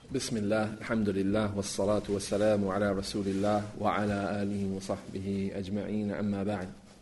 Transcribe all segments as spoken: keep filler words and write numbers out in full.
Bismillah, alhamdulillah, wassalatu wassalamu ala rasulillah wa ala alihi wa sahbihi ajma'een, amma ba'd.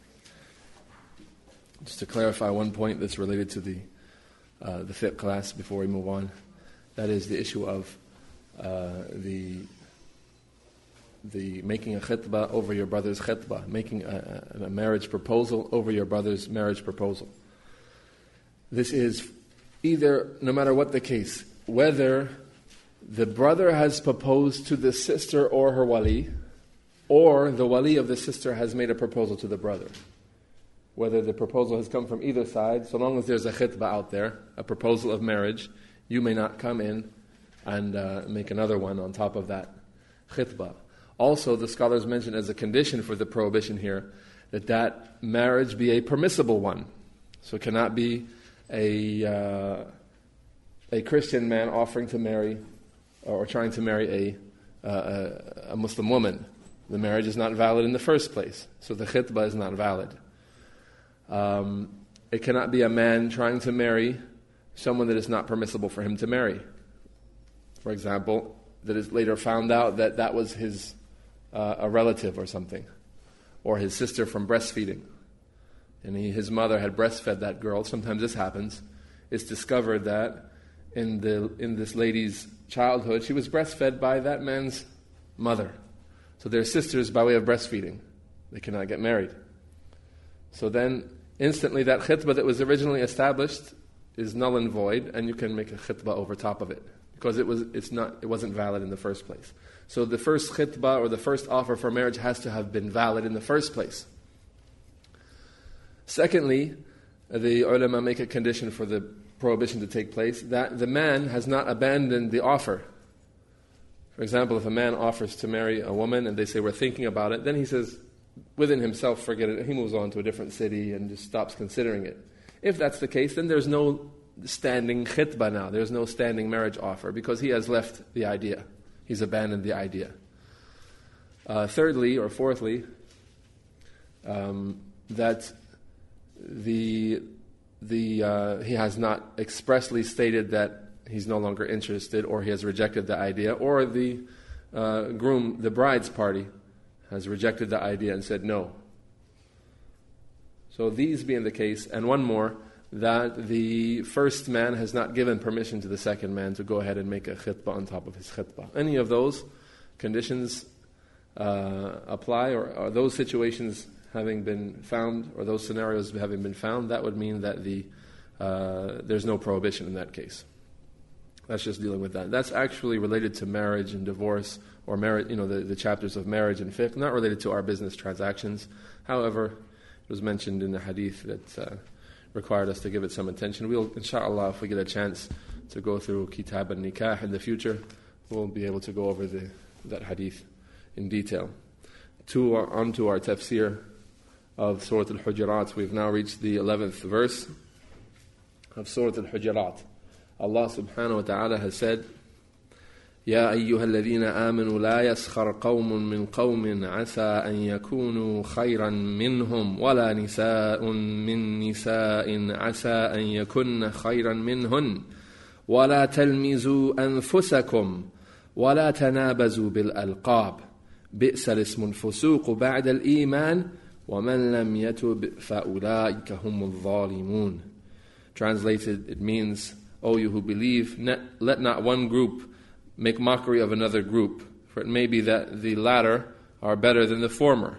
Just to clarify one point that's related to the uh, the fiqh class before we move on, that is the issue of uh, the the making a khitbah over your brother's khitbah, making a, a marriage proposal over your brother's marriage proposal. This is either, no matter what the case, whether the brother has proposed to the sister or her wali, or the wali of the sister has made a proposal to the brother. Whether the proposal has come from either side, so long as there's a khitbah out there, a proposal of marriage, you may not come in and uh, make another one on top of that khitbah. Also, the scholars mention as a condition for the prohibition here, that that marriage be a permissible one. So it cannot be a, uh, a Christian man offering to marry or trying to marry a, uh, a, a Muslim woman. The marriage is not valid in the first place, so the khitbah is not valid. Um, it cannot be a man trying to marry someone that is not permissible for him to marry. For example, that is later found out that that was his uh, a relative or something, or his sister from breastfeeding, and he, his mother had breastfed that girl. Sometimes this happens. It's discovered that in the in this lady's childhood, she was breastfed by that man's mother. So they're sisters by way of breastfeeding. They cannot get married. So then, instantly that khitbah that was originally established is null and void, and you can make a khitbah over top of it, because it was it's not it wasn't valid in the first place. So the first khitbah or the first offer for marriage has to have been valid in the first place. Secondly, the ulama make a condition for the prohibition to take place, that the man has not abandoned the offer. For example, if a man offers to marry a woman and they say, we're thinking about it, then he says, within himself, forget it, he moves on to a different city and just stops considering it. If that's the case, then there's no standing khitbah now, there's no standing marriage offer, because he has left the idea. He's abandoned the idea. Uh, thirdly, or fourthly, um, that the The uh, he has not expressly stated that he's no longer interested, or he has rejected the idea, or the uh, groom, the bride's party, has rejected the idea and said no. So these being the case, and one more, that the first man has not given permission to the second man to go ahead and make a khitbah on top of his khitbah. Any of those conditions uh, apply, or, or those situations having been found, or those scenarios having been found, that would mean that the uh, there's no prohibition in that case. That's just dealing with that. That's actually related to marriage and divorce, or marriage, you know, the, the chapters of marriage and fiqh, not related to our business transactions. However, it was mentioned in the hadith that uh, required us to give it some attention. We'll, inshallah, if we get a chance to go through Kitab al-Nikah in the future, we'll be able to go over the, that hadith in detail. To our, onto our tafsir of Surah Al-Hujurat. We've now reached the eleventh verse of Surah Al-Hujurat. Allah subhanahu wa ta'ala has said, يَا أَيُّهَا الَّذِينَ آمَنُوا لَا يَسْخَرْ قَوْمٌ مِّن قَوْمٍ عَسَىٰ أَن يَكُونُوا خَيْرًا مِّنْهُمْ وَلَا نِسَاءٌ مِّن نِّسَاءٍ عَسَىٰ أَن يَكُنَّ خَيْرًا مِّنْهُنَّ وَلَا تَلْمِزُوا أَنفُسَكُمْ وَلَا تَنَابَزُوا بِالْأَلْقَابِ بِئْسَ الْاسْمُ الْفُسُوقُ بَعْدَ الْإِيمَانِ وَمَنْ لَمْ يَتُبْ فَأُولَٰئِكَ هُمُ الظَّالِمُونَ. Translated, it means, O you who believe, let not one group make mockery of another group, for it may be that the latter are better than the former.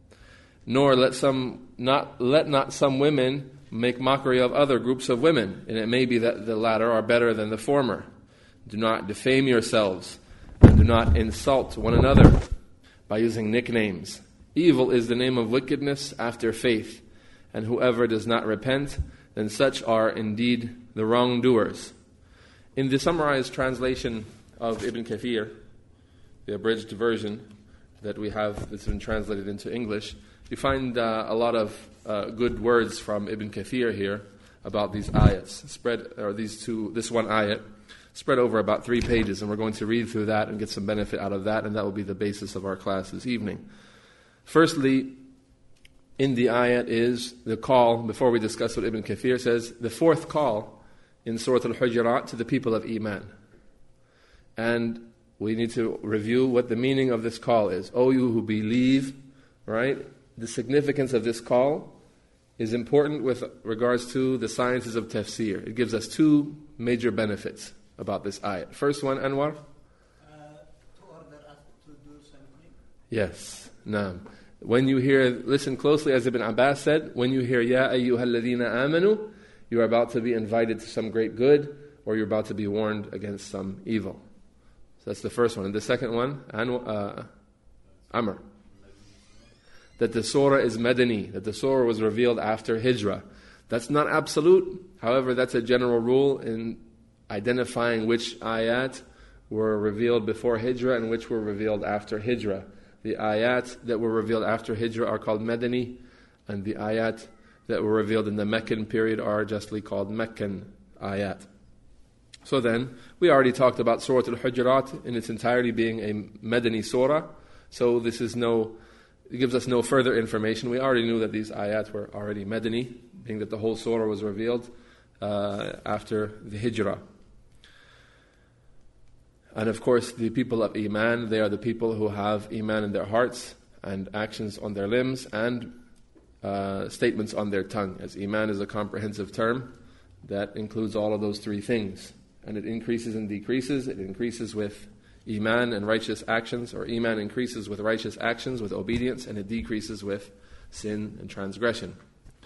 Nor let some not let not some women make mockery of other groups of women, and it may be that the latter are better than the former. Do not defame yourselves, and do not insult one another by using nicknames. Evil is the name of wickedness after faith, and whoever does not repent, then such are indeed the wrongdoers. In the summarized translation of Ibn Kathir, the abridged version that we have that's been translated into English, you find uh, a lot of uh, good words from Ibn Kathir here about these ayats, spread or these two, this one ayat, spread over about three pages, and we're going to read through that and get some benefit out of that, and that will be the basis of our class this evening. Firstly, in the ayat is the call, before we discuss what Ibn Kathir says, the fourth call in Surah Al-Hujurat to the people of Iman. and we need to review what the meaning of this call is. O you who believe, right? The significance of this call is important with regards to the sciences of tafsir. It gives us two major benefits about this ayat. First one, Anwar? Uh, to order us to do something. Yes, naam. When you hear, listen closely, as Ibn Abbas said, when you hear Ya ayyuhal ladhina amanu, you are about to be invited to some great good, or you're about to be warned against some evil. So that's the first one. And the second one, uh, Amr. That the surah is Madani, that the surah was revealed after Hijrah. That's not absolute. However, that's a general rule in identifying which ayat were revealed before Hijrah and which were revealed after Hijrah. The ayat that were revealed after Hijrah are called Madani, and the ayat that were revealed in the Meccan period are justly called Meccan ayat. So then, we already talked about Surah Al-Hujurat in its entirety being a Madani surah. So this is no, it gives us no further information. We already knew that these ayat were already Madani, being that the whole surah was revealed uh, after the Hijrah. And of course, the people of Iman, they are the people who have Iman in their hearts and actions on their limbs and uh, statements on their tongue. As Iman is a comprehensive term that includes all of those three things. And it increases and decreases. It increases with Iman and righteous actions, or Iman increases with righteous actions, with obedience, and it decreases with sin and transgression.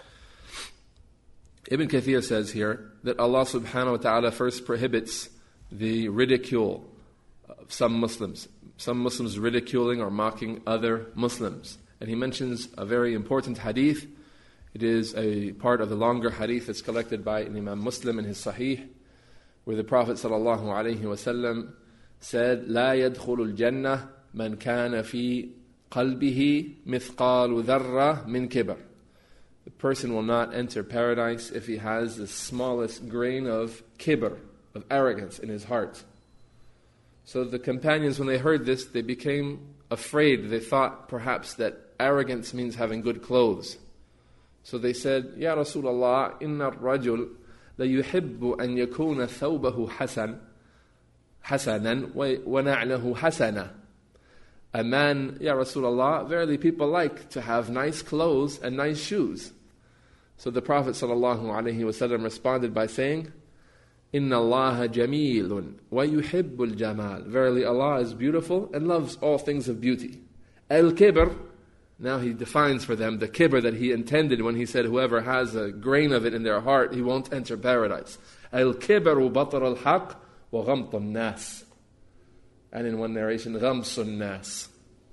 Ibn Kathir says here that Allah subhanahu wa ta'ala first prohibits the ridicule of some Muslims. Some Muslims ridiculing or mocking other Muslims. And he mentions a very important hadith. It is a part of the longer hadith that's collected by Imam Muslim in his Sahih, where the Prophet sallallahu alaihi wasallam said, لا يدخل الجنة من كان في قلبه مثقال ذرة من كبر. The person will not enter paradise if he has the smallest grain of kibr, of arrogance in his heart. So the companions, when they heard this, they became afraid. They thought perhaps that arrogance means having good clothes. So they said, Ya Rasulullah, inna ar-rajul la yuhibbu an yakuna thawbahu hasan, hasanan wa na'lahu hasana. A man, Ya Rasulullah, verily people like to have nice clothes and nice shoes. So the Prophet sallallahu alaihi wasallam responded by saying, Inna Allaha jamilun wa yuhibbul jamal. Verily Allah is beautiful and loves all things of beauty. Al-kibr, now he defines for them the kibr that he intended when he said whoever has a grain of it in their heart, he won't enter paradise. Al-kibru batar al-haq wa ghamtun nas. And in one narration, ghamsun nas.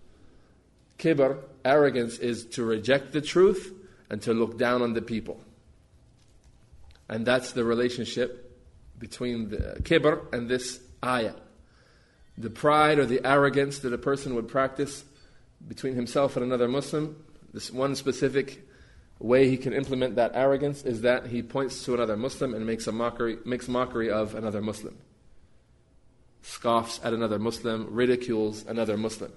Kibr, arrogance, is to reject the truth and to look down on the people. And that's the relationship between the kibr and this ayah. The pride or the arrogance that a person would practice between himself and another Muslim, this one specific way he can implement that arrogance is that he points to another Muslim and makes a mockery, makes mockery of another Muslim. Scoffs at another Muslim, ridicules another Muslim.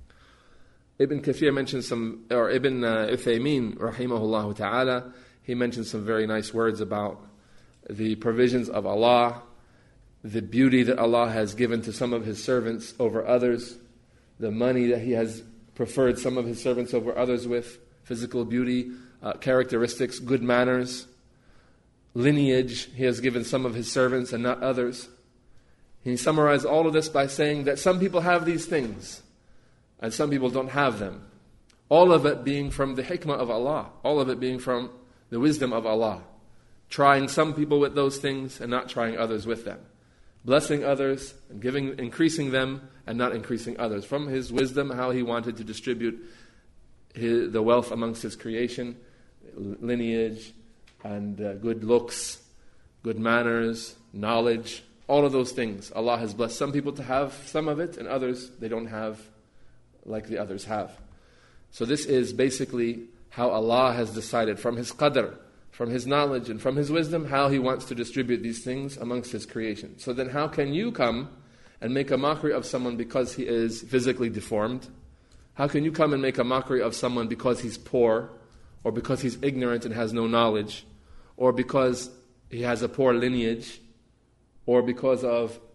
Ibn Kathir mentions some, or Ibn uh, Uthaymeen, rahimahullah ta'ala, he mentions some very nice words about the provisions of Allah, the beauty that Allah has given to some of His servants over others, the money that He has preferred some of His servants over others with, physical beauty, uh, characteristics, good manners, lineage He has given some of His servants and not others. He summarized all of this by saying that some people have these things and some people don't have them. All of it being from the hikmah of Allah, all of it being from the wisdom of Allah. Trying some people with those things and not trying others with them. Blessing others and giving, increasing them and not increasing others. From His wisdom, how He wanted to distribute his, the wealth amongst His creation, lineage and uh, good looks, good manners, knowledge, all of those things. Allah has blessed some people to have some of it and others they don't have like the others have. So this is basically how Allah has decided from His qadr, from His knowledge and from His wisdom, how He wants to distribute these things amongst His creation. So then how can you come and make a mockery of someone because he is physically deformed? How can you come and make a mockery of someone because he's poor, or because he's ignorant and has no knowledge, or because he has a poor lineage, or because of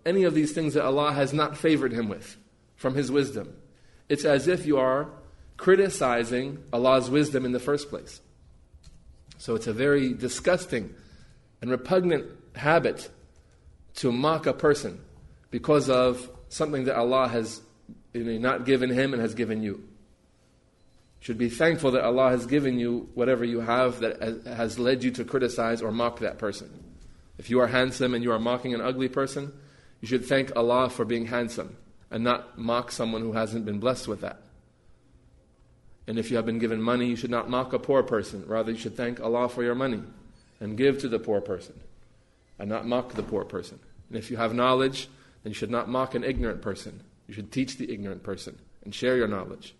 any of these things that Allah has not favored him with from His wisdom, it's as if you are criticizing Allah's wisdom in the first place. So it's a very disgusting and repugnant habit to mock a person because of something that Allah has, you know, not given him and has given you. You should be thankful that Allah has given you whatever you have that has led you to criticize or mock that person. If you are handsome and you are mocking an ugly person, you should thank Allah for being handsome and not mock someone who hasn't been blessed with that. And if you have been given money, you should not mock a poor person. Rather, you should thank Allah for your money and give to the poor person and not mock the poor person. And if you have knowledge, then you should not mock an ignorant person. You should teach the ignorant person and share your knowledge.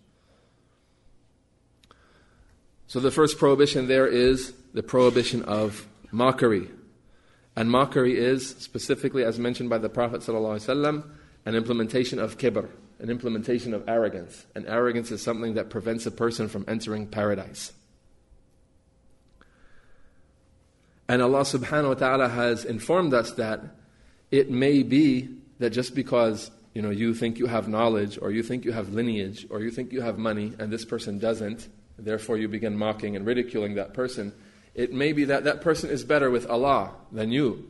So the first prohibition there is the prohibition of mockery. And mockery is, specifically as mentioned by the Prophet ﷺ, an implementation of kibr, an implementation of arrogance. And arrogance is something that prevents a person from entering paradise. And Allah subhanahu wa ta'ala has informed us that it may be that just because, you know, you think you have knowledge, or you think you have lineage, or you think you have money, and this person doesn't, therefore you begin mocking and ridiculing that person, it may be that that person is better with Allah than you.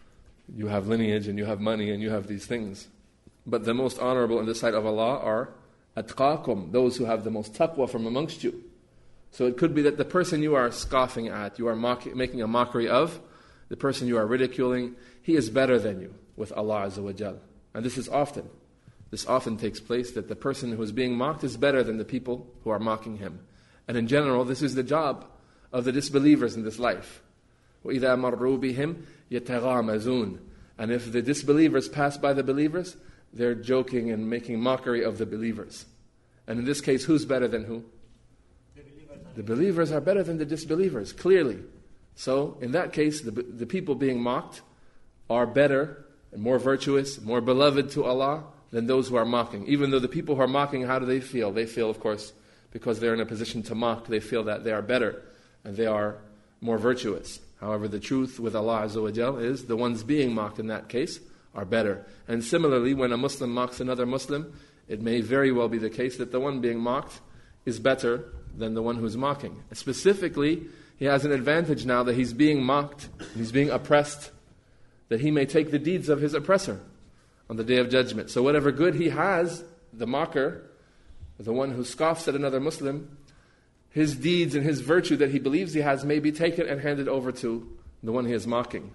You have lineage and you have money and you have these things. But the most honorable in the sight of Allah are atqakum, those who have the most taqwa from amongst you. So it could be that the person you are scoffing at, you are mock- making a mockery of, the person you are ridiculing, he is better than you with Allah Azza wa Jal. And this is often. This often takes place, that the person who is being mocked is better than the people who are mocking him. And in general, this is the job of the disbelievers in this life. وَإِذَا مَرُّوا بِهِمْ يَتَغَامَزُونَ. And if the disbelievers pass by the believers, they're joking and making mockery of the believers. And in this case, who's better than who? The believers are, the believers are better than the disbelievers, clearly. So, in that case, the, the people being mocked are better and more virtuous, more beloved to Allah than those who are mocking. Even though the people who are mocking, how do they feel? They feel, of course, because they're in a position to mock, they feel that they are better and they are more virtuous. However, the truth with Allah Azza wa Jal is the ones being mocked in that case are better. And similarly, when a Muslim mocks another Muslim, it may very well be the case that the one being mocked is better than the one who's mocking. Specifically, he has an advantage now that he's being mocked, he's being oppressed, that he may take the deeds of his oppressor on the Day of Judgment. So whatever good he has, the mocker, the one who scoffs at another Muslim, his deeds and his virtue that he believes he has may be taken and handed over to the one he is mocking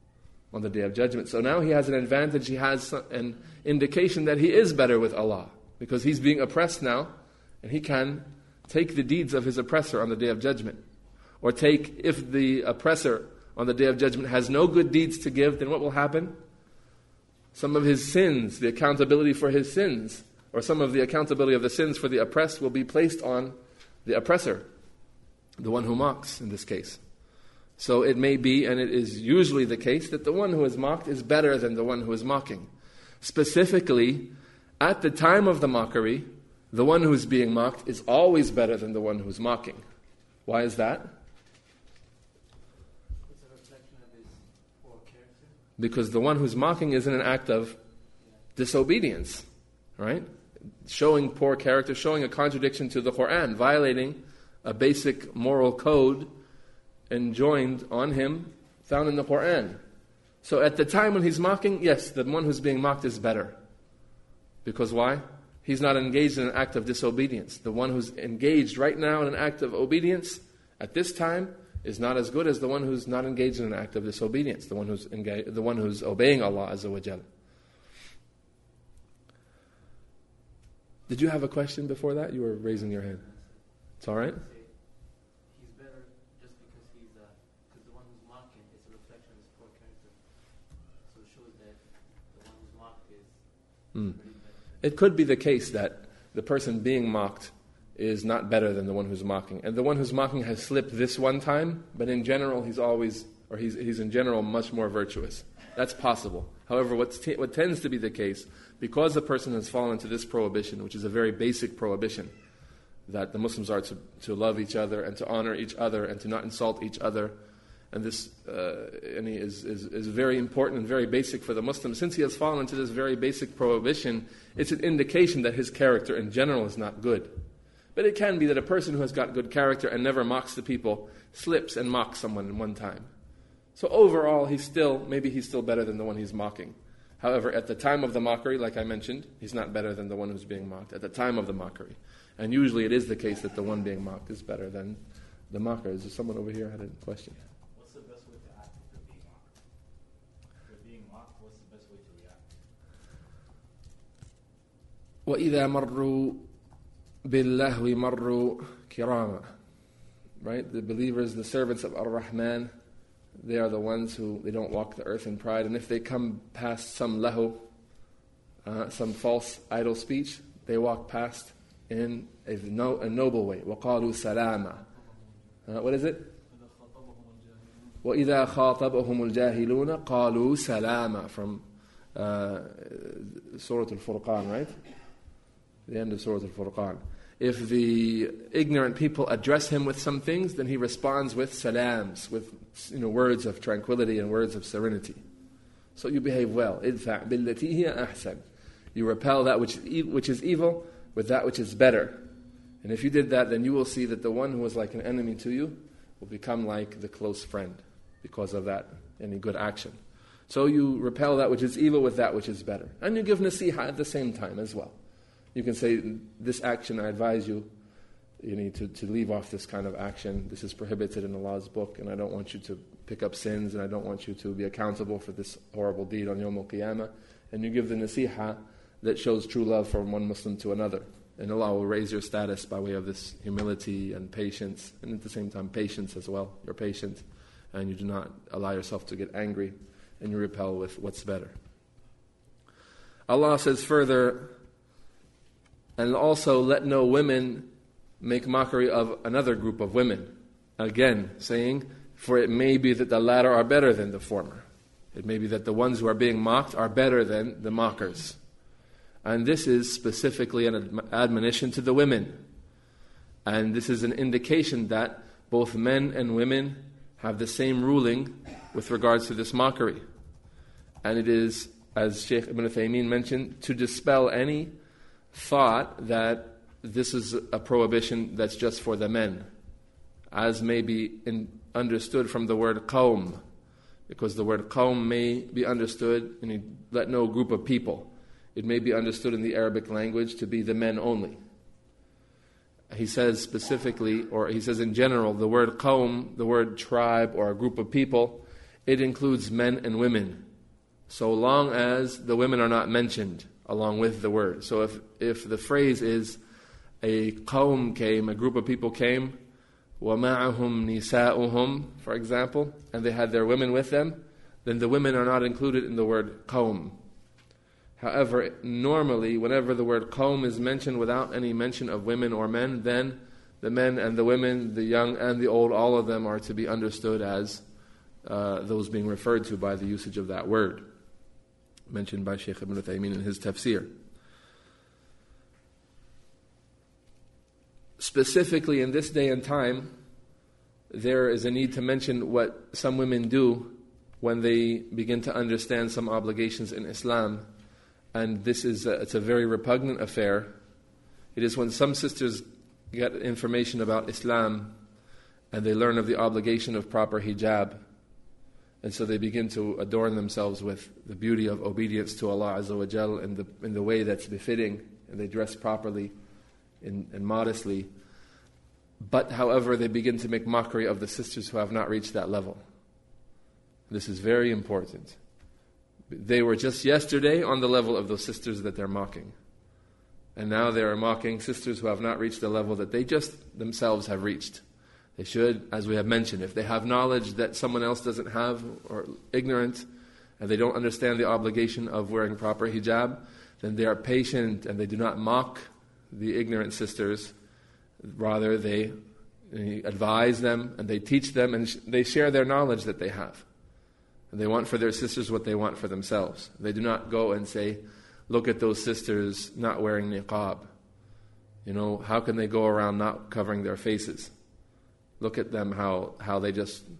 on the Day of Judgment. So now he has an advantage, he has an indication that he is better with Allah, because he's being oppressed now, and he can take the deeds of his oppressor on the Day of Judgment. Or take, if the oppressor on the Day of Judgment has no good deeds to give, then what will happen? Some of his sins, the accountability for his sins, or some of the accountability of the sins for the oppressed will be placed on the oppressor, the one who mocks in this case. So it may be, and it is usually the case, that the one who is mocked is better than the one who is mocking. Specifically, at the time of the mockery, the one who is being mocked is always better than the one who is mocking. Why is that? It's a reflection of his poor character. Because the one who's mocking is in an act of disobedience, right? Showing poor character, showing a contradiction to the Quran, violating a basic moral code enjoined on him, found in the Quran. So at the time when he's mocking, yes, the one who's being mocked is better. Because why? He's not engaged in an act of disobedience. The one who's engaged right now in an act of obedience at this time is not as good as the one who's not engaged in an act of disobedience, the one who's engaged, the one who's obeying Allah Azza wa Jal. Did you have a question before that? You were raising your hand. It's all right? He's better just because he's, because the one who's mocking is a reflection of his poor character. So it shows that the one who's mocked is Mm. pretty better. It could be the case that the person being mocked is not better than the one who's mocking. And the one who's mocking has slipped this one time, but in general he's always, or he's, he's in general much more virtuous. That's possible. However, what's t- what tends to be the case, because the person has fallen into this prohibition, which is a very basic prohibition, that the Muslims are to, to love each other and to honor each other and to not insult each other And this uh, and he is, is, is very important and very basic for the Muslim. Since he has fallen into this very basic prohibition, it's an indication that his character in general is not good. But it can be that a person who has got good character and never mocks the people slips and mocks someone in one time. So overall, he's still, maybe he's still better than the one he's mocking. However, at the time of the mockery, like I mentioned, he's not better than the one who's being mocked at the time of the mockery. And usually it is the case that the one being mocked is better than the mocker. Is there someone over here who had a question? What's the best way to act if you're being mocked? If you're being mocked, what's the best way to react? وَإِذَا مَرُّوا بِاللَّهْوِ مَرُّوا كِرَامًا. Right? The believers, the servants of Ar-Rahman, they are the ones who, they don't walk the earth in pride. And if they come past some lahu, uh, some false idle speech, they walk past in a, no, a noble way. وَقَالُوا سَلَامًا. Uh, what is it? وَإِذَا خَاطَبَهُمُ الْجَاهِلُونَ قَالُوا سَلَامًا. From uh, Surah Al-Furqan, right? The end of Surah Al-Furqan. If the ignorant people address him with some things, then he responds with salams, with you know words of tranquility and words of serenity. So you behave well. إِدْفَعْ بِالَّتِي هِيَ أَحْسَنُ. You repel that which which is evil with that which is better. And if you did that, then you will see that the one who was like an enemy to you will become like the close friend because of that, any good action. So you repel that which is evil with that which is better. And you give nasiha at the same time as well. You can say, this action, I advise you, you need to, to leave off this kind of action. This is prohibited in Allah's book, and I don't want you to pick up sins, and I don't want you to be accountable for this horrible deed on Yawm al-Qiyamah. And you give the nasiha that shows true love from one Muslim to another. And Allah will raise your status by way of this humility and patience, and at the same time patience as well. You're patient, and you do not allow yourself to get angry, and you repel with what's better. Allah says further, and also let no women make mockery of another group of women. Again, saying, for it may be that the latter are better than the former. It may be that the ones who are being mocked are better than the mockers. And this is specifically an admonition to the women. And this is an indication that both men and women have the same ruling with regards to this mockery. And it is, as Shaykh Ibn Uthaymeen mentioned, to dispel any thought that this is a prohibition that's just for the men, as may be in, understood from the word qawm, because the word qawm may be understood, and you let no group of people. It may be understood in the Arabic language to be the men only. He says specifically, or he says in general, the word qawm, the word tribe or a group of people, it includes men and women, so long as the women are not mentioned along with the word. So if, if the phrase is a qawm came, a group of people came, وَمَعَهُمْ نِسَاؤُهُمْ, for example, and they had their women with them, then the women are not included in the word qawm. However, normally, whenever the word qawm is mentioned without any mention of women or men, then the men and the women, the young and the old, all of them are to be understood as uh, those being referred to by the usage of that word, mentioned by Shaykh Ibn Uthaymeen in his tafsir. Specifically in this day and time, there is a need to mention what some women do when they begin to understand some obligations in Islam. And this is a, it's a very repugnant affair. It is when some sisters get information about Islam and they learn of the obligation of proper hijab, and so they begin to adorn themselves with the beauty of obedience to Allah Azza wa Jal in the, in the way that's befitting, and they dress properly and, and modestly. But however, they begin to make mockery of the sisters who have not reached that level. This is very important. They were just yesterday on the level of those sisters that they're mocking. And now they are mocking sisters who have not reached the level that they just themselves have reached. They should, as we have mentioned, if they have knowledge that someone else doesn't have, or ignorant, and they don't understand the obligation of wearing proper hijab, then they are patient and they do not mock the ignorant sisters. Rather, they, they advise them and they teach them, and sh- they share their knowledge that they have. And they want for their sisters what they want for themselves. They do not go and say, look at those sisters not wearing niqab. You know, how can they go around not covering their faces? Look at them, how, how they just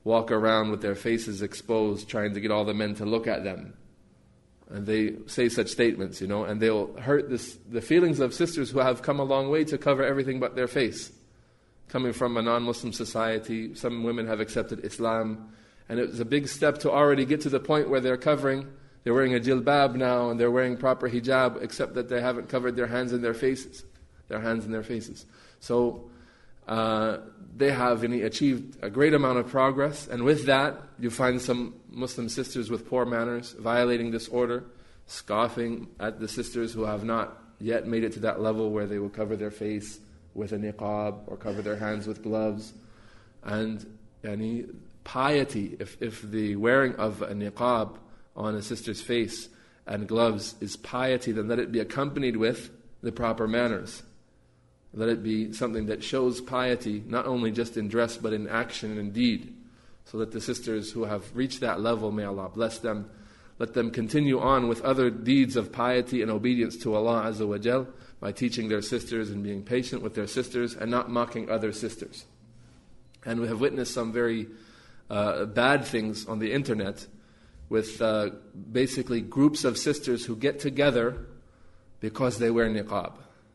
walk around with their faces exposed, trying to get all the men to look at them. And they say such statements, you know, and they'll hurt this, the feelings of sisters who have come a long way to cover everything but their face. Coming from a non-Muslim society, some women have accepted Islam, and it was a big step to already get to the point where they're covering, they're wearing a jilbab now, and they're wearing proper hijab, except that they haven't covered their hands and their faces. Their hands and their faces. So, uh, they have you know, achieved a great amount of progress, and with that, you find some Muslim sisters with poor manners, violating this order, scoffing at the sisters who have not yet made it to that level where they will cover their face with a niqab or cover their hands with gloves. And yani, piety, if, if the wearing of a niqab on a sister's face and gloves is piety, then let it be accompanied with the proper manners. Let it be something that shows piety, not only just in dress, but in action and in deed. So that the sisters who have reached that level, may Allah bless them, let them continue on with other deeds of piety and obedience to Allah Azza wa Jal by teaching their sisters and being patient with their sisters and not mocking other sisters. And we have witnessed some very uh, bad things on the internet with uh, basically groups of sisters who get together because they wear niqab.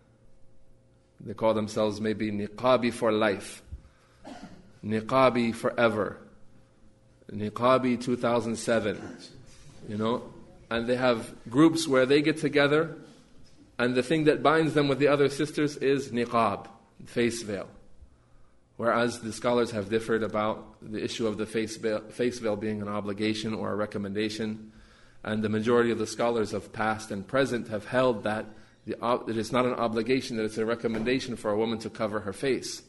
They call themselves maybe niqabi for life, niqabi forever, niqabi two thousand seven, you know, and they have groups where they get together, and the thing that binds them with the other sisters is niqab, face veil. Whereas the scholars have differed about the issue of the face veil, face veil being an obligation or a recommendation, and the majority of the scholars of past and present have held that The, that it's not an obligation, that it's a recommendation for a woman to cover her face.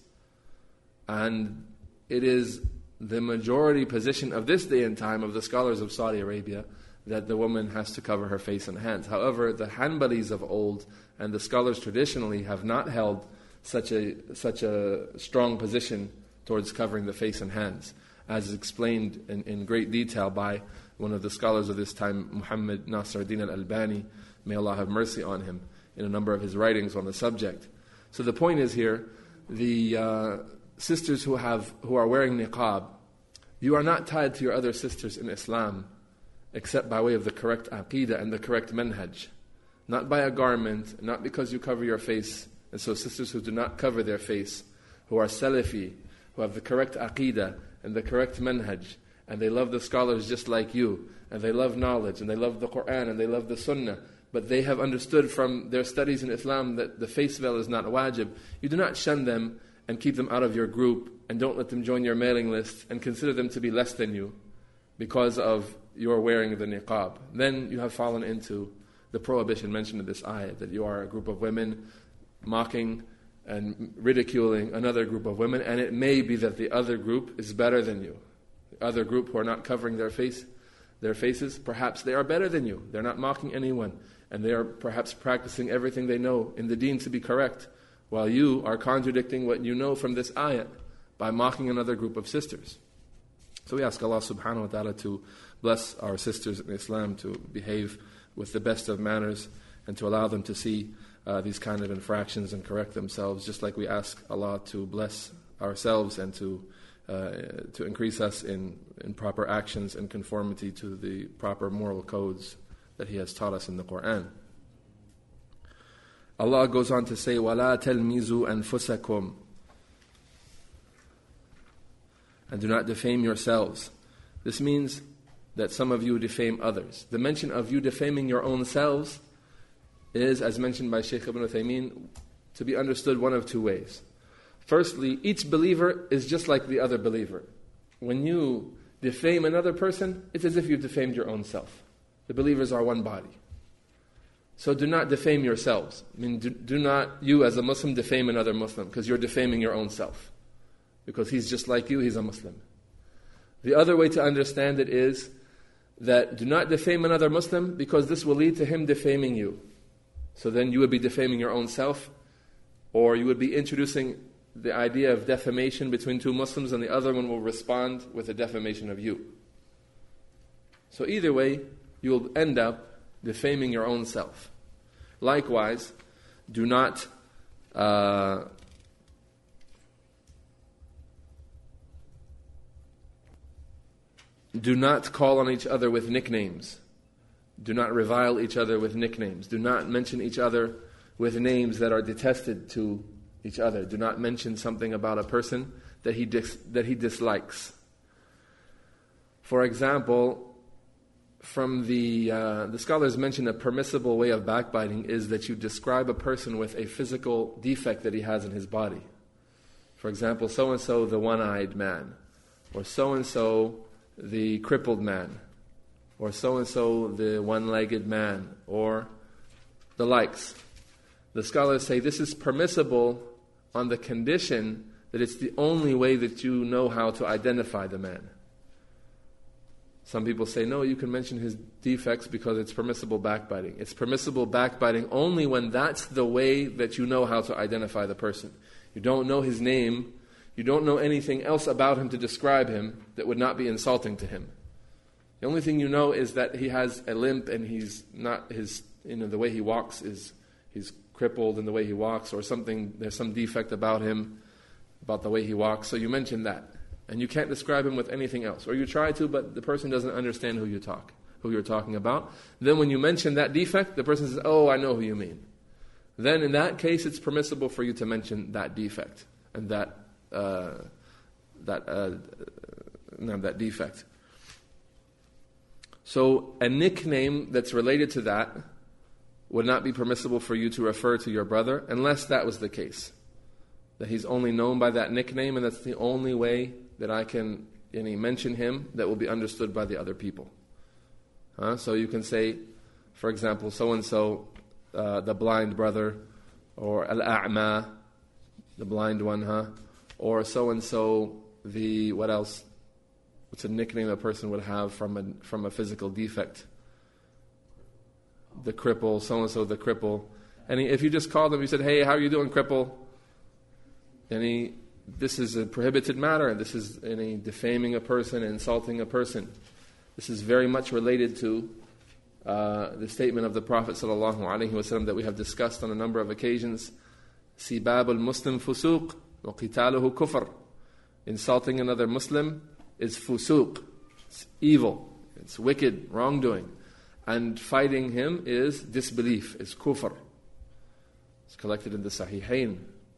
And it is the majority position of this day and time of the scholars of Saudi Arabia that the woman has to cover her face and hands. However, the Hanbalis of old and the scholars traditionally have not held such a such a strong position towards covering the face and hands, as explained in, in great detail by one of the scholars of this time, Muhammad Nasruddin al-Albani, may Allah have mercy on him, in a number of his writings on the subject. So the point is here, the uh, sisters who have who are wearing niqab, you are not tied to your other sisters in Islam except by way of the correct aqeedah and the correct manhaj. Not by a garment, not because you cover your face. And so sisters who do not cover their face, who are Salafi, who have the correct aqeedah and the correct manhaj, and they love the scholars just like you, and they love knowledge, and they love the Qur'an, and they love the Sunnah, but they have understood from their studies in Islam that the face veil is not wajib, you do not shun them and keep them out of your group and don't let them join your mailing list and consider them to be less than you because of your wearing the niqab. Then you have fallen into the prohibition mentioned in this ayah, that you are a group of women mocking and ridiculing another group of women, and it may be that the other group is better than you. The other group who are not covering their face, their faces, perhaps they are better than you. They're not mocking anyone. And they are perhaps practicing everything they know in the deen to be correct, while you are contradicting what you know from this ayat by mocking another group of sisters. So we ask Allah subhanahu wa ta'ala to bless our sisters in Islam, to behave with the best of manners, and to allow them to see uh, these kind of infractions and correct themselves, just like we ask Allah to bless ourselves and to uh, to increase us in, in proper actions and conformity to the proper moral codes that He has taught us in the Qur'an. Allah goes on to say, وَلَا تَلْمِزُوا أَنفُسَكُمْ, and do not defame yourselves. This means that some of you defame others. The mention of you defaming your own selves is, as mentioned by Shaykh Ibn Uthaymeen, to be understood one of two ways. Firstly, each believer is just like the other believer. When you defame another person, it's as if you defamed your own self. The believers are one body. So do not defame yourselves. I mean, do, do not, you as a Muslim, defame another Muslim, because you're defaming your own self. Because he's just like you, he's a Muslim. The other way to understand it is that do not defame another Muslim, because this will lead to him defaming you. So then you would be defaming your own self, or you would be introducing the idea of defamation between two Muslims, and the other one will respond with a defamation of you. So either way, you will end up defaming your own self. Likewise, do not uh, Do not call on each other with nicknames. Do not revile each other with nicknames. Do not mention each other with names that are detested to each other. Do not mention something about a person that he dis- that he dislikes. For example, from the uh, the scholars mention a permissible way of backbiting is that you describe a person with a physical defect that he has in his body. For example, so and so the one-eyed man, or so and so the crippled man, or so and so the one-legged man, or the likes. The scholars say this is permissible on the condition that it's the only way that you know how to identify the man. Some people say, no, you can mention his defects because it's permissible backbiting. It's permissible backbiting only when that's the way that you know how to identify the person. You don't know his name, you don't know anything else about him to describe him that would not be insulting to him. The only thing you know is that he has a limp and he's not, his, you know, the way he walks is, he's crippled in the way he walks, or something, there's some defect about him, about the way he walks. So you mention that. And you can't describe him with anything else. Or you try to, but the person doesn't understand who you talk, who you're talking about. Then when you mention that defect, the person says, oh, I know who you mean. Then in that case, it's permissible for you to mention that defect and that uh, that uh, no, that defect. So a nickname that's related to that would not be permissible for you to refer to your brother unless that was the case. That he's only known by that nickname, and that's the only way that I can you know, mention him that will be understood by the other people. Huh? So you can say, for example, so-and-so, uh, the blind brother, or al-a'ma, the blind one, huh? Or so-and-so, the, what else? What's a nickname a person would have from a, from a physical defect? The cripple, so-and-so, the cripple. And he, if you just called him, you said, hey, how are you doing, cripple? And he, this is a prohibited matter. This is any defaming a person, insulting a person. This is very much related to uh, the statement of the Prophet sallallahu alaihi wasallam that we have discussed on a number of occasions. Sibabul Muslim fusuq wa qitaluhu kufr. Insulting another Muslim is fusuq. It's evil. It's wicked, wrongdoing. And fighting him is disbelief, is kufr. It's collected in the Sahihain.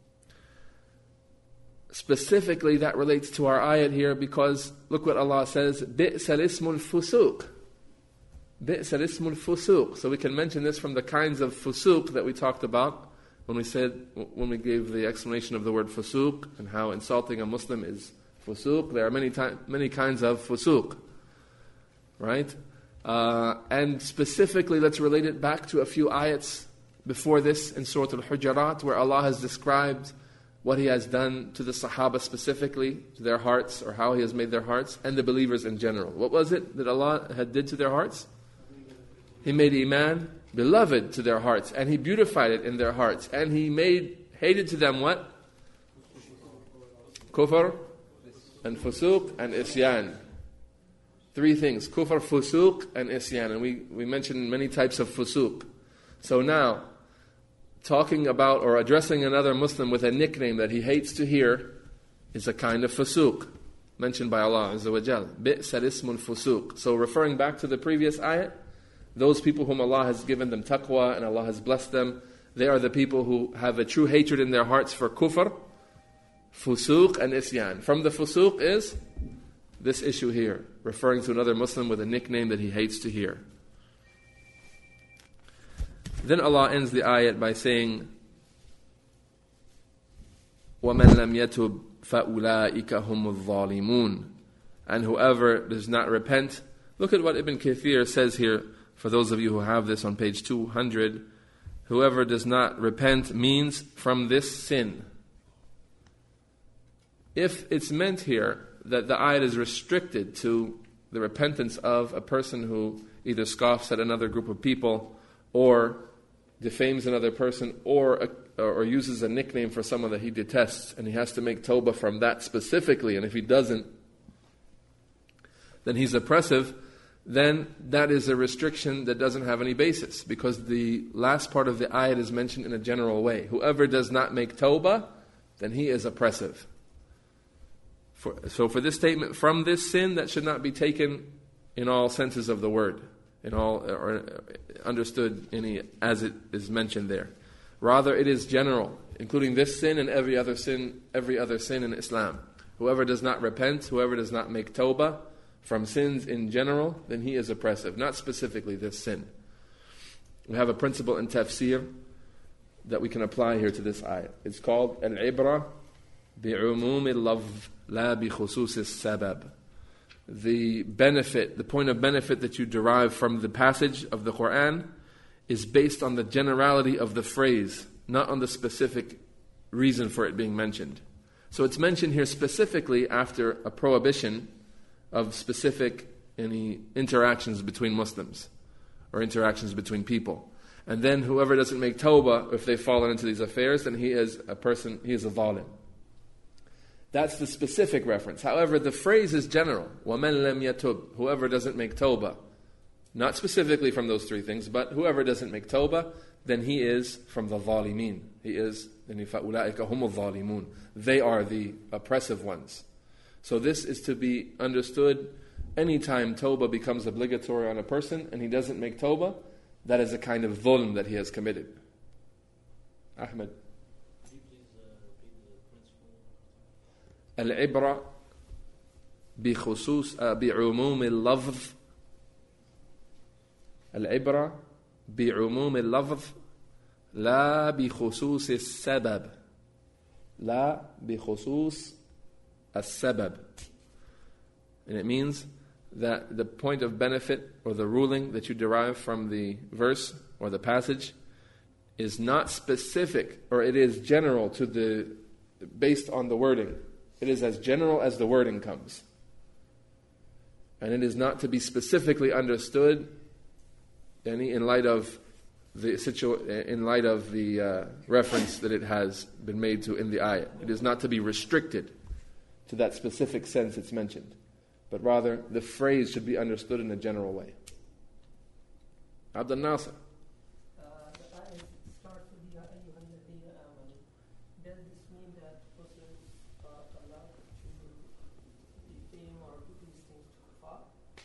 Specifically, that relates to our ayat here because look what Allah says, bi'sal ismul fusuq. Bi'sal ismul fusuq. So we can mention this from the kinds of fusuq that we talked about when we said, when we gave the explanation of the word fusuq and how insulting a Muslim is fusuq. There are many ty- many kinds of fusuq, right? Uh, and specifically, let's relate it back to a few ayats before this in Surah Al-Hujurat, where Allah has described what He has done to the Sahaba specifically, to their hearts, or how He has made their hearts, and the believers in general. What was it that Allah had did to their hearts? He made Iman beloved to their hearts, and He beautified it in their hearts, and He made hated to them what? Kufr, and fusuq, and isyan. Three things, kufr, fusuq, and isyan. And we, we mentioned many types of fusuq. So now, talking about or addressing another Muslim with a nickname that he hates to hear is a kind of fusuq, mentioned by Allah Azza wa Jal. Bi'sal ismul fusuq. So referring back to the previous ayat, those people whom Allah has given them taqwa and Allah has blessed them, they are the people who have a true hatred in their hearts for kufr, fusuq, and isyan. From the fusuq is this issue here, referring to another Muslim with a nickname that he hates to hear. Then Allah ends the ayat by saying, وَمَنْ لَمْ يَتُبْ فَأُولَٰئِكَ هُمُ الظَّالِمُونَ. And whoever does not repent, look at what Ibn Kathir says here, for those of you who have this on page two hundred, whoever does not repent means from this sin. If it's meant here that the ayat is restricted to the repentance of a person who either scoffs at another group of people, or defames another person, or a, or uses a nickname for someone that he detests, and he has to make tawbah from that specifically, and if he doesn't, then he's oppressive, then that is a restriction that doesn't have any basis, because the last part of the ayat is mentioned in a general way. Whoever does not make tawbah, then he is oppressive. For, so for this statement, from this sin, that should not be taken in all senses of the word, in all or understood any as it is mentioned there. Rather, it is general, including this sin and every other sin, every other sin in Islam. Whoever does not repent, whoever does not make tawbah from sins in general, then he is oppressive, not specifically this sin. We have a principle in tafsir that we can apply here to this ayah. It's called al-ibra bi'umum al-lafz la bi khusus al-sabab. The benefit, the point of benefit that you derive from the passage of the Quran is based on the generality of the phrase, not on the specific reason for it being mentioned. So it's mentioned here specifically after a prohibition of specific any interactions between Muslims or interactions between people. And then whoever doesn't make tawbah, if they've fallen into these affairs, then he is a person, he is a zalim. That's the specific reference. However, the phrase is general. وَمَنْ لَمْ يَتُبْ, whoever doesn't make tawbah. Not specifically from those three things, but whoever doesn't make tawbah, then he is from the zalimeen. He is, فَأُولَٰئِكَ هُمُ الظَّالِمُونَ. They are the oppressive ones. So this is to be understood anytime tawbah becomes obligatory on a person and he doesn't make tawbah, that is a kind of dhulm that he has committed. Ahmed. Al-ibra بخصوص بعموم اللفظ العبرة بعموم اللفظ لا بخصوص السبب لا بخصوص السبب. And it means that the point of benefit or the ruling that you derive from the verse or the passage is not specific, or it is general to the based on the wording. It is as general as the wording comes. And it is not to be specifically understood in light of the situ- in light of the uh, reference that it has been made to in the ayah. It is not to be restricted to that specific sense it's mentioned, but rather the phrase should be understood in a general way. Abdul Nasir. Uh, the ayah starts with Ya ayyuhal ladhina amanu. Does this mean that Muslims are allowed to defame or do these things to kuffar?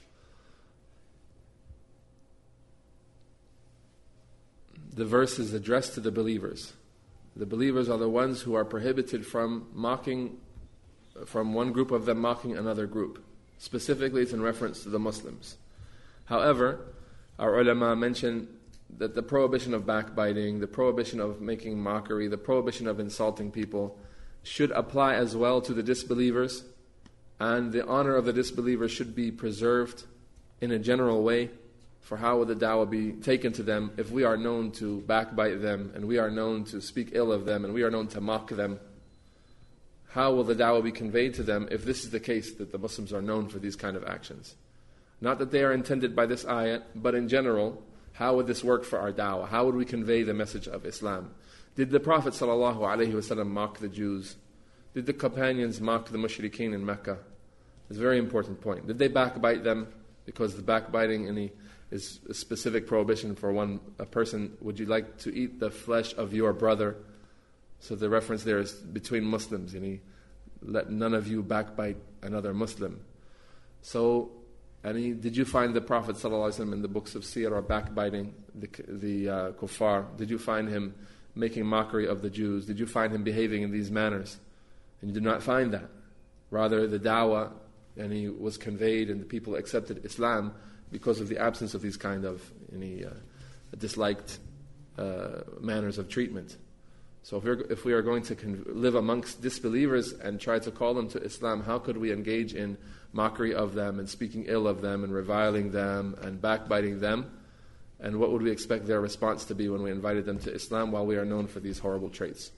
The verse is addressed to the believers. The believers are the ones who are prohibited from mocking, from one group of them mocking another group. Specifically, it's in reference to the Muslims. However, our ulama mention that the prohibition of backbiting, the prohibition of making mockery, the prohibition of insulting people should apply as well to the disbelievers, and the honor of the disbelievers should be preserved in a general way. For how would the da'wah be taken to them if we are known to backbite them, and we are known to speak ill of them, and we are known to mock them? How will the da'wah be conveyed to them if this is the case, that the Muslims are known for these kind of actions? Not that they are intended by this ayat, but in general, how would this work for our da'wah? How would we convey the message of Islam? Did the Prophet ﷺ mock the Jews? Did the companions mock the mushrikeen in Mecca? It's a very important point. Did they backbite them? Because the backbiting any is a specific prohibition for one a person. Would you like to eat the flesh of your brother? So the reference there is between Muslims, and he let none of you backbite another Muslim. So, and he, did you find the Prophet ﷺ in the books of Sirah backbiting the, the uh, kuffar? Did you find him making mockery of the Jews? Did you find him behaving in these manners? And you did not find that. Rather, the da'wah, and he was conveyed, and the people accepted Islam because of the absence of these kind of any uh, disliked uh, manners of treatment. So if, we're, if we are going to con- live amongst disbelievers and try to call them to Islam, how could we engage in mockery of them and speaking ill of them and reviling them and backbiting them? And what would we expect their response to be when we invited them to Islam while we are known for these horrible traits?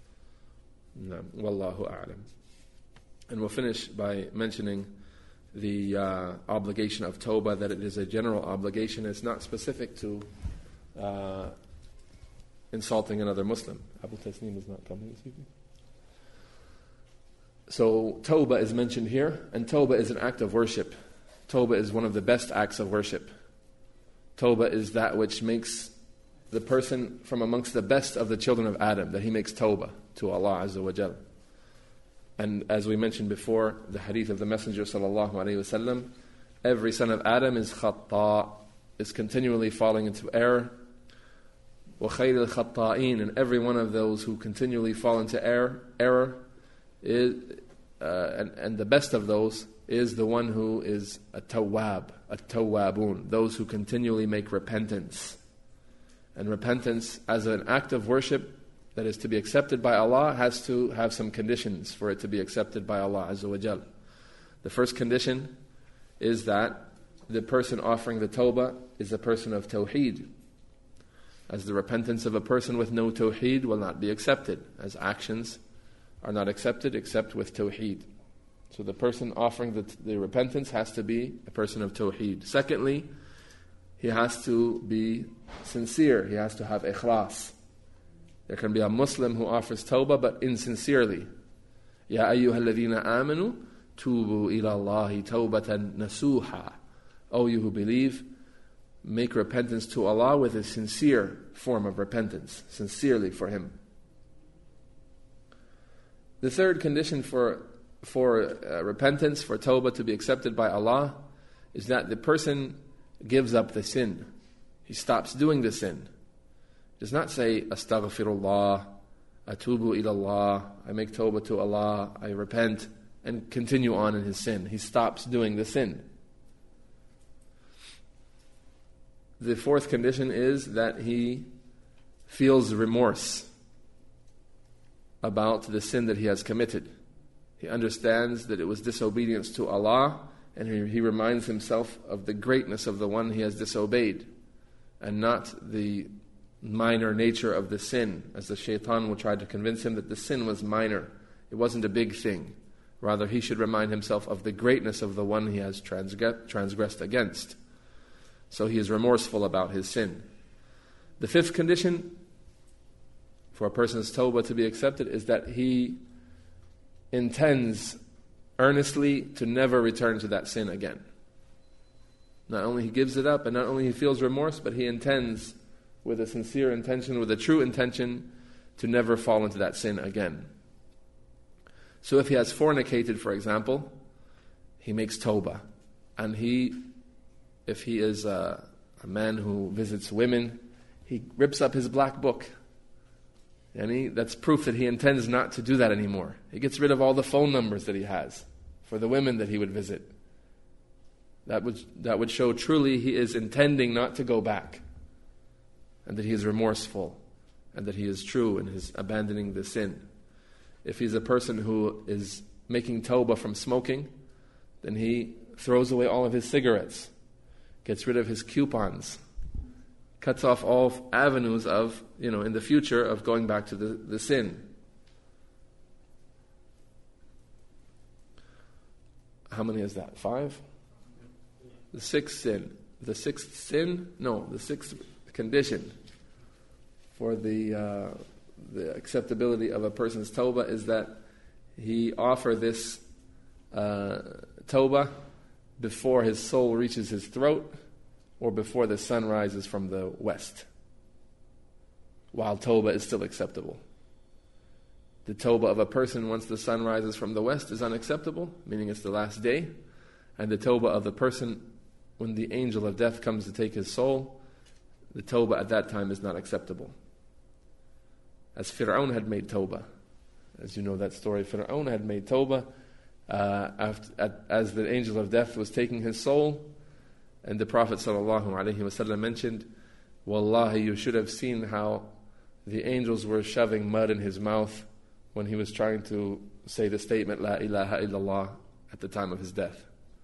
No. Wallahu a'lam. And we'll finish by mentioning the uh, obligation of tawbah, that it is a general obligation. It's not specific to uh, insulting another Muslim. Abu Tasneem is not coming this evening. So tawbah is mentioned here, and tawbah is an act of worship. Tawbah is one of the best acts of worship. Tawbah is that which makes the person from amongst the best of the children of Adam, that he makes tawbah to Allah Azza wa Jal. And as we mentioned before, the hadith of the Messenger sallallahu alaihi wasallam, every son of Adam is khata, is continually falling into error. وَخَيْرِ الْخَطَّائِينَ, and every one of those who continually fall into error, error is, uh, and, and the best of those is the one who is a tawwab, a tawwabun, those who continually make repentance. And repentance as an act of worship that is to be accepted by Allah has to have some conditions for it to be accepted by Allah Azza wa Jal. The first condition is that the person offering the tawbah is a person of tawheed, as the repentance of a person with no tawheed will not be accepted, as actions are not accepted except with tawheed. So the person offering the, the repentance has to be a person of tawheed. Secondly, he has to be sincere. He has to have ikhlas. There can be a Muslim who offers tawbah but insincerely. Ya ayyuha alladhina amanu tubu ila Allahi tawbatan nasuha. O you who believe, make repentance to Allah with a sincere form of repentance, sincerely for Him. The third condition for for uh, repentance, for tawbah to be accepted by Allah, is that the person gives up the sin. He stops doing the sin. He does not say, Astaghfirullah, Atubu ilallah, I make tawbah to Allah, I repent, and continue on in his sin. He stops doing the sin. The fourth condition is that he feels remorse about the sin that he has committed. He understands that it was disobedience to Allah, and he, he reminds himself of the greatness of the one he has disobeyed, and not the minor nature of the sin, as the shaitan will try to convince him that the sin was minor. It wasn't a big thing. Rather, he should remind himself of the greatness of the one he has transgressed, transgressed against. So he is remorseful about his sin. The fifth condition for a person's tawbah to be accepted is that he intends earnestly to never return to that sin again. Not only he gives it up, and not only he feels remorse, but he intends with a sincere intention, with a true intention, to never fall into that sin again. So if he has fornicated, for example, he makes tawbah. And he, if he is a, a man who visits women, he rips up his black book. And he, that's proof that he intends not to do that anymore. He gets rid of all the phone numbers that he has for the women that he would visit. That would, that would show truly he is intending not to go back, and that he is remorseful, and that he is true in his abandoning the sin. If he's a person who is making tawbah from smoking, then he throws away all of his cigarettes, gets rid of his coupons, cuts off all avenues of, you know, in the future of going back to the, the sin. How many is that? Five? The sixth sin. The sixth sin? No, the sixth condition for the uh, the acceptability of a person's tawbah is that he offer this uh, tawbah before his soul reaches his throat, or before the sun rises from the west, while tawbah is still acceptable. The tawbah of a person once the sun rises from the west is unacceptable, meaning it's the last day. And the tawbah of the person when the angel of death comes to take his soul, the tawbah at that time is not acceptable. As Fir'aun had made tawbah. As you know that story, Fir'aun had made tawbah uh, after, at, as the angel of death was taking his soul. And the Prophet ﷺ mentioned, Wallahi, you should have seen how the angels were shoving mud in his mouth when he was trying to say the statement, La ilaha illallah, at the time of his death.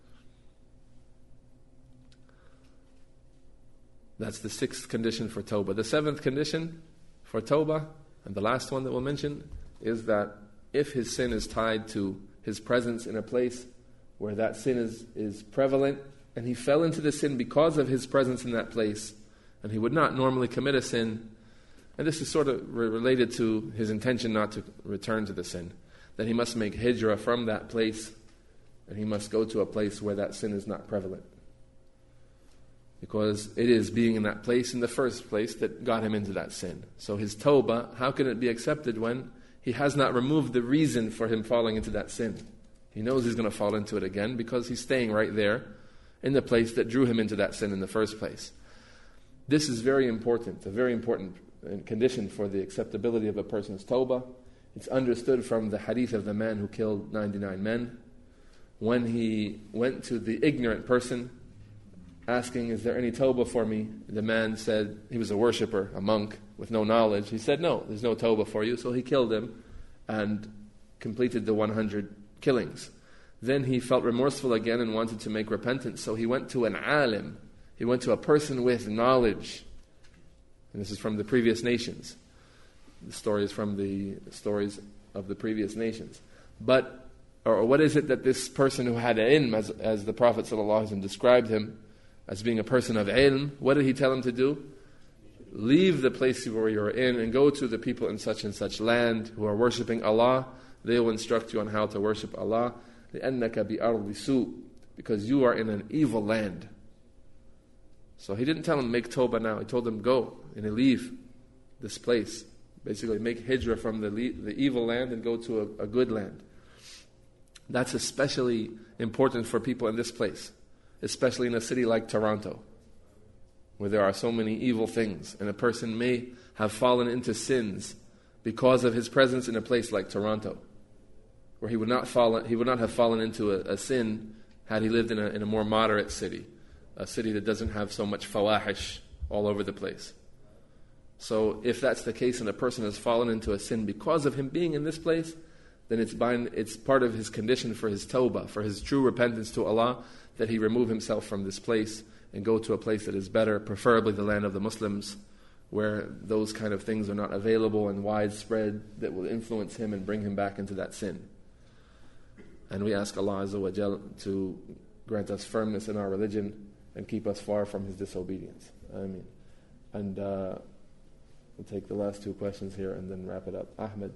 That's the sixth condition for tawbah. The seventh condition for tawbah, and the last one that we'll mention, is that if his sin is tied to his presence in a place where that sin is, is prevalent, and he fell into the sin because of his presence in that place, and he would not normally commit a sin, and this is sort of re- related to his intention not to return to the sin, then he must make hijrah from that place, and he must go to a place where that sin is not prevalent. Because it is being in that place in the first place that got him into that sin. So his tawbah, how can it be accepted when He has not removed the reason for him falling into that sin. He knows he's going to fall into it again because he's staying right there in the place that drew him into that sin in the first place. This is very important, a very important condition for the acceptability of a person's tawbah. It's understood from the hadith of the man who killed ninety-nine men. When he went to the ignorant person, asking, is there any tawbah for me? The man said, he was a worshipper, a monk with no knowledge. He said, no, there's no tawbah for you. So he killed him and completed the one hundred killings. Then he felt remorseful again and wanted to make repentance. So he went to an alim. He went to a person with knowledge. And this is from the previous nations. The story is from the stories of the previous nations. But, or what is it that this person who had ilm, as, as the Prophet ﷺ described him, as being a person of ilm, what did he tell him to do? Leave the place where you're in and go to the people in such and such land who are worshipping Allah. They will instruct you on how to worship Allah. لِأَنَّكَ بِأَرْضِ سُوءٍ, because you are in an evil land. So he didn't tell him, make tawbah now. He told him, go and leave this place. Basically, make hijrah from the, the evil land and go to a, a good land. That's especially important for people in this place, especially in a city like Toronto, where there are so many evil things, and a person may have fallen into sins because of his presence in a place like Toronto, where he would not fall, he would not have fallen into a, a sin had he lived in a, in a more moderate city, a city that doesn't have so much fawahish all over the place. So if that's the case and a person has fallen into a sin because of him being in this place, then it's, bind, it's part of his condition for his tawbah, for his true repentance to Allah, that he remove himself from this place and go to a place that is better, preferably the land of the Muslims, where those kind of things are not available and widespread, that will influence him and bring him back into that sin. And we ask Allah Azza wa Jal to grant us firmness in our religion and keep us far from His disobedience. Ameen. And uh, we'll take the last two questions here and then wrap it up. Ahmed.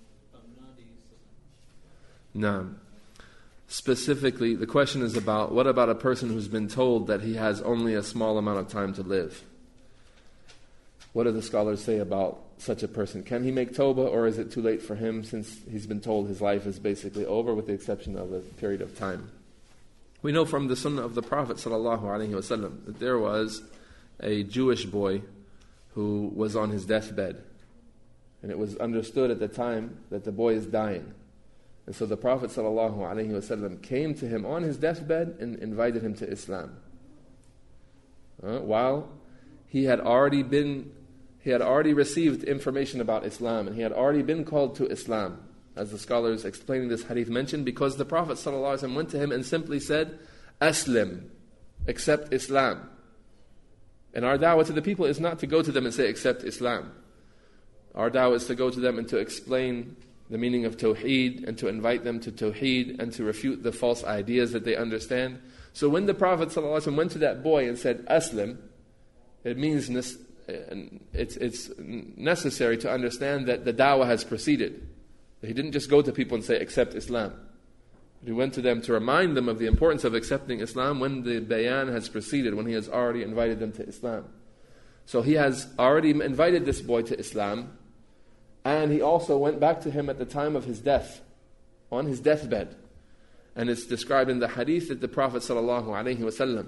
Naam. Specifically, the question is about, what about a person who's been told that he has only a small amount of time to live? What do the scholars say about such a person? Can he make tawbah, or is it too late for him since he's been told his life is basically over with the exception of a period of time? We know from the sunnah of the Prophet ﷺ that there was a Jewish boy who was on his deathbed. And it was understood at the time that the boy is dying. And so the Prophet ﷺ came to him on his deathbed and invited him to Islam. Uh, while he had already been, he had already received information about Islam, and he had already been called to Islam, as the scholars explaining this hadith mentioned, because the Prophet ﷺ went to him and simply said, Aslim, accept Islam. And our da'wah to the people is not to go to them and say, accept Islam. Our da'wah is to go to them and to explain the meaning of Tawheed, and to invite them to Tawheed, and to refute the false ideas that they understand. So when the Prophet ﷺ went to that boy and said, Aslim, it means it's, it's necessary to understand that the da'wah has proceeded. He didn't just go to people and say, accept Islam. He went to them to remind them of the importance of accepting Islam when the bayan has proceeded, when he has already invited them to Islam. So he has already invited this boy to Islam, and he also went back to him at the time of his death, on his deathbed. And it's described in the hadith that the Prophet ﷺ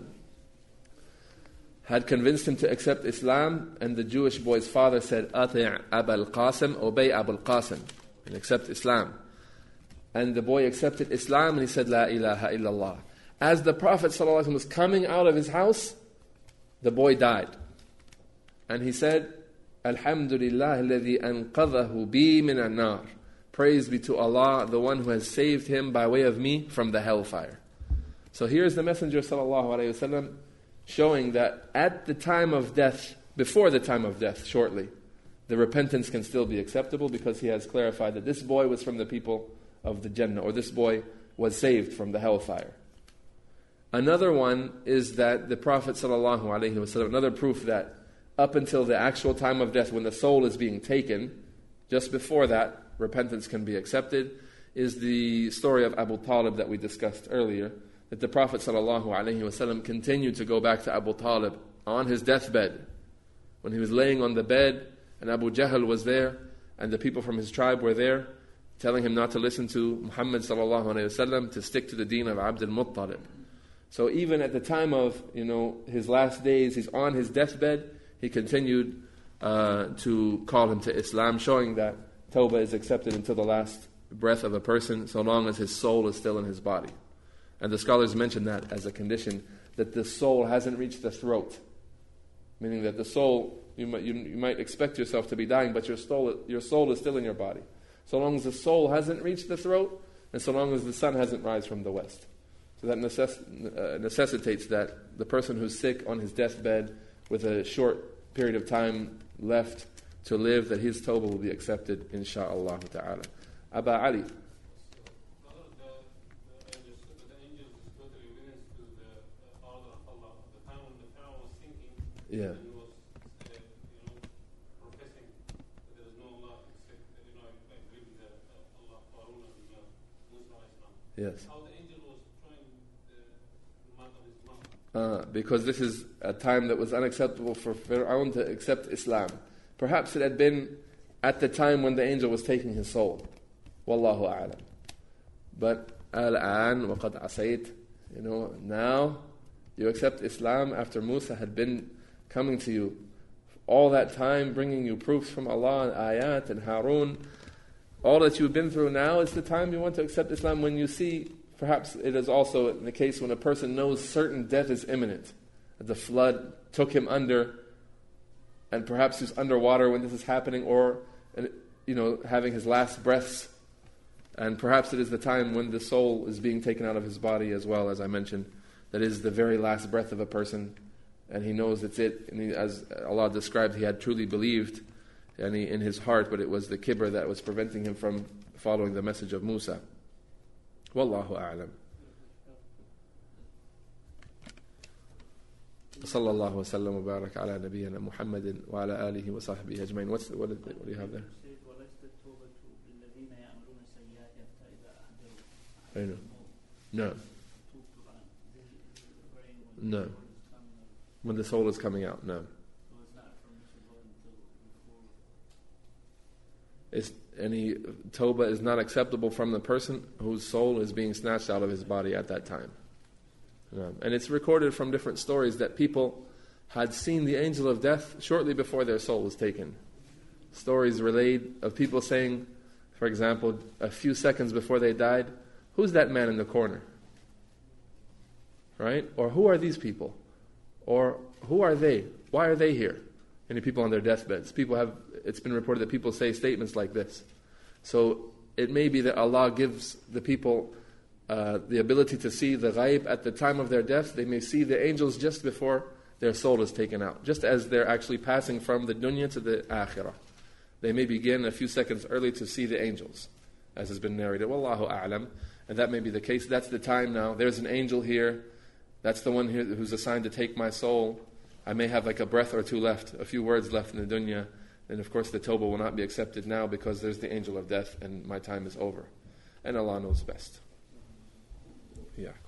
had convinced him to accept Islam, and the Jewish boy's father said, Ati' Abul Qasim, obey Abul Qasim, and accept Islam. And the boy accepted Islam, and he said, La ilaha illallah. As the Prophet ﷺ was coming out of his house, the boy died. And he said, Alhamdulillah alladhi anqadhahu bi min an-nar. Praise be to Allah, the one who has saved him by way of me from the hellfire. So here's the Messenger sallallahu alaihi wasallam showing that at the time of death, before the time of death, shortly, the repentance can still be acceptable, because he has clarified that this boy was from the people of the Jannah, or this boy was saved from the hellfire. Another one is that the Prophet sallallahu alaihi wasallam, another proof that up until the actual time of death, when the soul is being taken, just before that, repentance can be accepted, is the story of Abu Talib that we discussed earlier, that the Prophet ﷺ continued to go back to Abu Talib on his deathbed. When he was laying on the bed, and Abu Jahl was there, and the people from his tribe were there, telling him not to listen to Muhammad sallallahu alaihi wasallam, to stick to the deen of Abd al-Muttalib. So even at the time of, you know, his last days, he's on his deathbed, he continued uh, to call him to Islam, showing that tawbah is accepted until the last breath of a person, so long as his soul is still in his body. And the scholars mention that as a condition, that the soul hasn't reached the throat. Meaning that the soul, you might, you, you might expect yourself to be dying, but your soul, your soul is still in your body. So long as the soul hasn't reached the throat, and so long as the sun hasn't rise from the west. So that necess- uh, necessitates that the person who's sick on his deathbed with a short period of time left to live, that his tawbah will be accepted, insha'Allah ta'ala. Aba Ali. Yeah. Yes. How the angel was trying the mouth of his mouth. Uh, because this is a time that was unacceptable for Fir'aun to accept Islam. Perhaps it had been at the time when the angel was taking his soul. Wallahu a'lam. But al-an wa qad asayt, you know, now you accept Islam after Musa had been coming to you all that time, bringing you proofs from Allah and ayat and Harun. All that you've been through now is the time you want to accept Islam. When you see, perhaps it is also in the case when a person knows certain death is imminent. That the flood took him under, and perhaps he's underwater when this is happening, or, you know, having his last breaths. And perhaps it is the time when the soul is being taken out of his body as well, as I mentioned. That is the very last breath of a person, and he knows it's it. And he, as Allah described, he had truly believed and he, in his heart, but it was the kibr that was preventing him from following the message of Musa. Wallahu a'lam. صلى الله وسلم وبارك على نبينا محمد وعلى آله وصحبه أجمعين. What's the, what, is the, what do you have there? I know. No. No. When the soul is coming out, no. It's, any tawbah is not acceptable from the person whose soul is being snatched out of his body at that time. No. And it's recorded from different stories that people had seen the angel of death shortly before their soul was taken. Stories relayed of people saying, for example, a few seconds before they died, "Who's that man in the corner?" Right? Or who are these people? Or who are they? Why are they here? Many people on their deathbeds. People have, it's been reported that people say statements like this. So it may be that Allah gives the people uh, the ability to see the ghaib at the time of their death. They may see the angels just before their soul is taken out, just as they're actually passing from the dunya to the akhirah. They may begin a few seconds early to see the angels, as has been narrated. Wallahu a'lam. And that may be the case. That's the time now. There's an angel here. That's the one here who's assigned to take my soul. I may have like a breath or two left, a few words left in the dunya. And of course the tawbah will not be accepted now because there's the angel of death and my time is over. And Allah knows best. Yeah.